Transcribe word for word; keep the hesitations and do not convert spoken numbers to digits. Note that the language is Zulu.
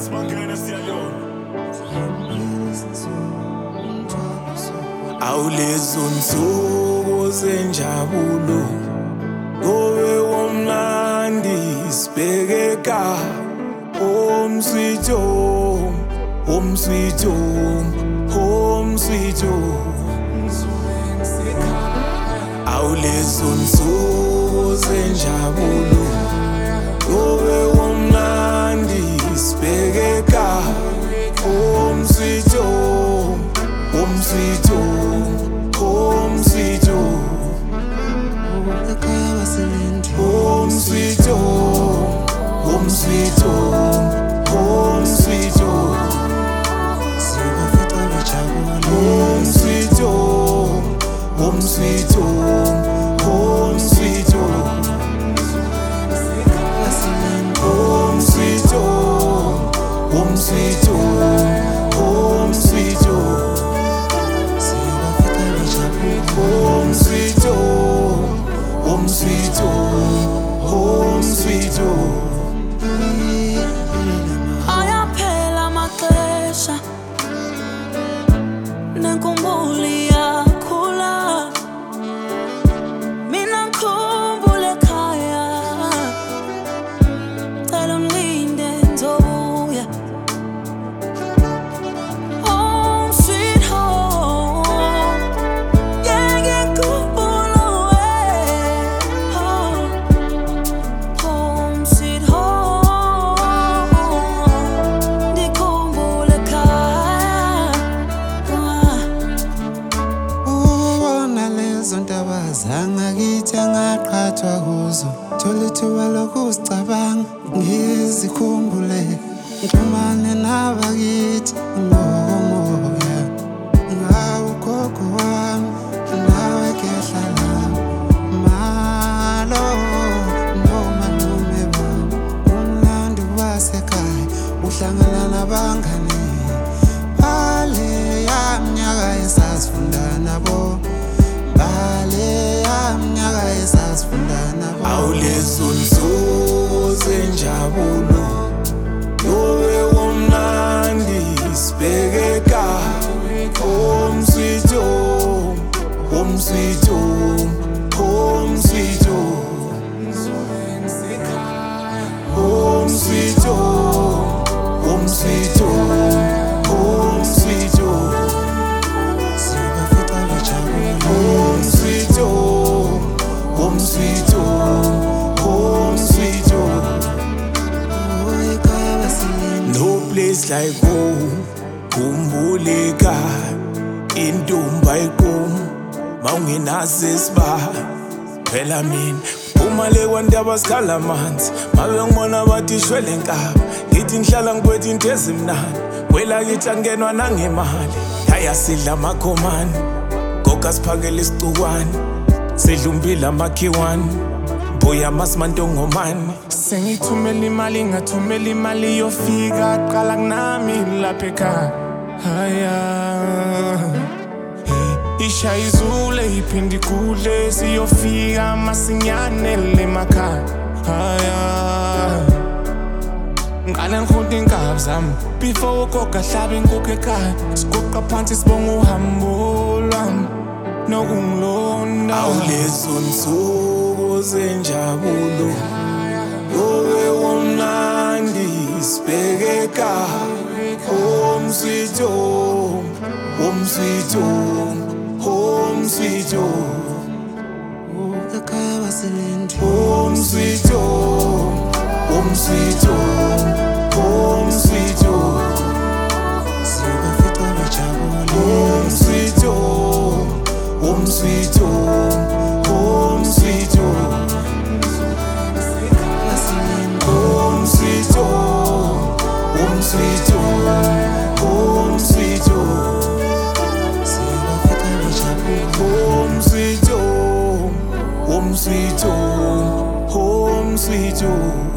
Awulezo nsuku zenjabulo Kowe womnandi sibhekeka Home sweet home, home sweet home, home sweet home. Awulezo nsuku zenjabulo Kowe womnandi sibhekeka Home sweet home, home sweet home, home sweet home. Home sweet home, home sweet home, home sweet home. Home sweet home, home sweet home, home sweet home. Home sweet home, home sweet home, home sweet home. Home sweet home, home sweet home, home sweet home. Ayaphela amaxesha nenkumbuli yakhula mina ngikhumbule ekhaya cela ungilinde ngizobuya home sweet home ngeke ngikhumbule home sweet home ndikhumbule ekhaya ubona lezo ndaba zangakithi angaqhathwa kuzo thola ithuba lokuzicabanga ngizikhumbule ngixhumane nabakithi nomoya ngawe ugogo wami nawe kehla lami malo nomalume bami umlando wasekhaya uhlangana nabangani baleya minyaka esasifunda nabo baleya minyaka esasifunda nabo Awulezo nsuku zenjabulo Kowe womnandi sibhekeka Home sweet home, home sweet home, home sweet home. Home sweet home, home sweet home, home sweet home. sibafika bejabule Home sweet home, home sweet home, home sweet home. ekhaya basilinde No place like home, khumbule ekhaya intombi ayiqumi mawungenazo isibaya phela mina phuma le kwandaba sikhala amanzi mabe ngibona bathi ishwele nkaba ngithi ngihlala ngiphethe into ezimnandi kwelakithi angenwa nangemali yaya sidla amakhomani goga siphakele isicukwane sidla umbila amakhiwane buya amasimantongomani sengithumela imali ngathumela imali yofika qala kunami lapha ekhaya haya ishaya izule iphinde ikudle siyofika masinyane lemakhaya haya ngqala ngikhunta inkaba zami before ugogo ahlabe inkukhu ekhaya siguqa phansi sibonga uhambo lwami nokungilonda awulezo nsuku zenjabulo Kowe womnandi sibhekeka Home sweet home, home sweet home, home sweet home. ekhaya basilinde Home sweet home, home sweet home, home sweet home. sibafika bejabule Home sweet home, home sweet home, home sweet home. basilinde Home sweet home, home sweet home, home sweet home. sibafika bejabule Home sweet home, home sweet home, home sweet home.